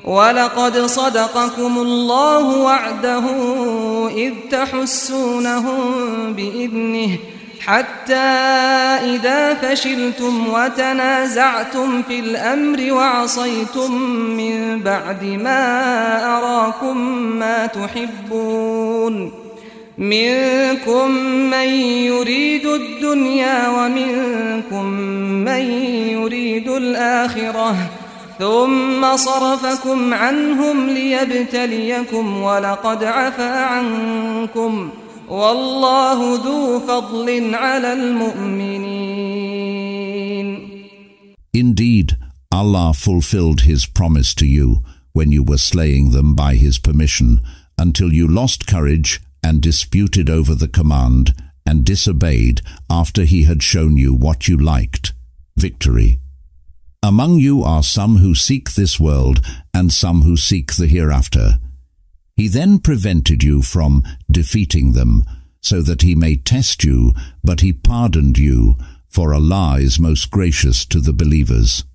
ولقد صدقكم الله وعده إذ تحسونهم بإذنه حتى إذا فشلتم وتنازعتم في الأمر وعصيتم من بعد ما أراكم ما تحبون منكم من يريد الدنيا ومنكم من يريد الآخرة ثم صرفكم عنهم ليبتليكم ولقد عفا عنكم والله ذو فضل على المؤمنين. Indeed, Allah fulfilled His promise to you when you were slaying them by His permission, until you lost courage and disputed over the command and disobeyed after He had shown you what you liked, victory. Among you are some who seek this world and some who seek the hereafter. He then prevented you from defeating them, so that He may test you, but He pardoned you, for Allah is most gracious to the believers.